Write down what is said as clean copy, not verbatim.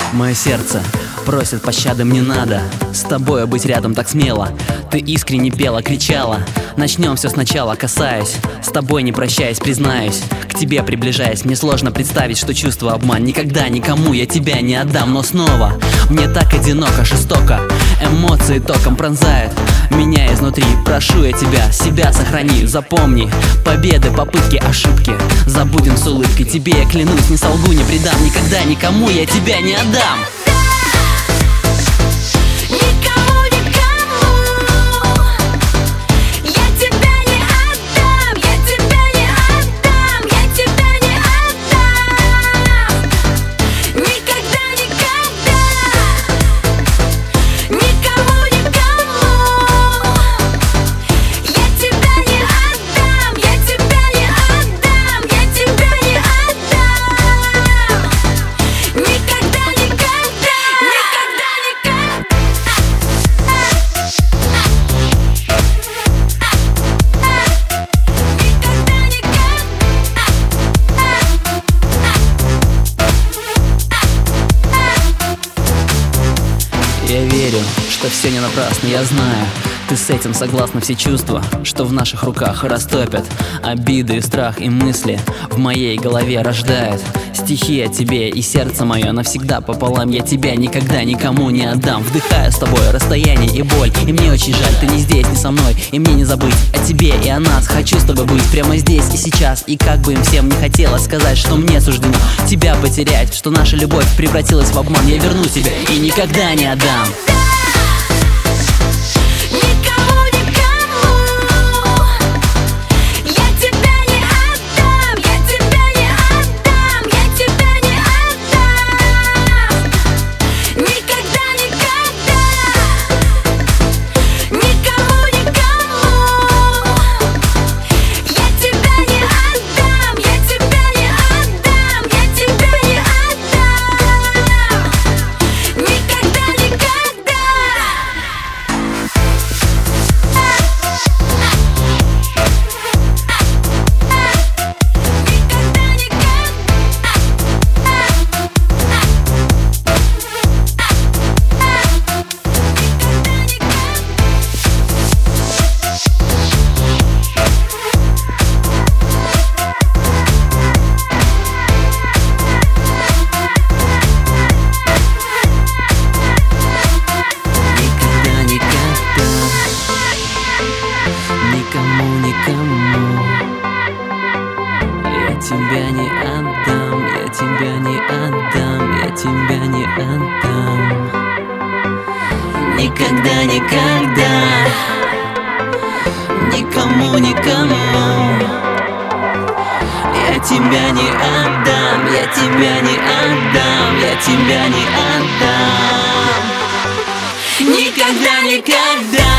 Мое сердце просит пощады, мне надо с тобой быть рядом так смело. Ты искренне пела, кричала. Начнем все сначала, касаясь, с тобой не прощаясь, признаюсь. К тебе приближаясь, мне сложно представить, что чувство обман. Никогда никому я тебя не отдам. Но снова мне так одиноко, жестоко. Эмоции током пронзают меня изнутри. Прошу я тебя, себя сохрани, запомни. Победы, попытки, ошибки забудем с улыбкой. Тебе я клянусь, не солгу, не предам. Никогда никому я тебя не отдам. Я верю, что все не напрасно, я знаю. Ты с этим согласна, все чувства, что в наших руках растопят. Обиды, страх и мысли в моей голове рождают стихи о тебе, и сердце мое навсегда пополам. Я тебя никогда никому не отдам. Вдыхаю с тобой расстояние и боль, и мне очень жаль, ты не здесь, не со мной. И мне не забыть о тебе и о нас. Хочу с тобой быть прямо здесь и сейчас. И как бы им всем не хотелось сказать, что мне суждено тебя потерять, что наша любовь превратилась в обман. Я верну тебя и никогда не отдам. Я тебя не отдам, я тебя не отдам, я тебя не отдам. Никогда, никогда, никому, никому. Я тебя не отдам, я тебя не отдам, я тебя не отдам. Никогда, никогда.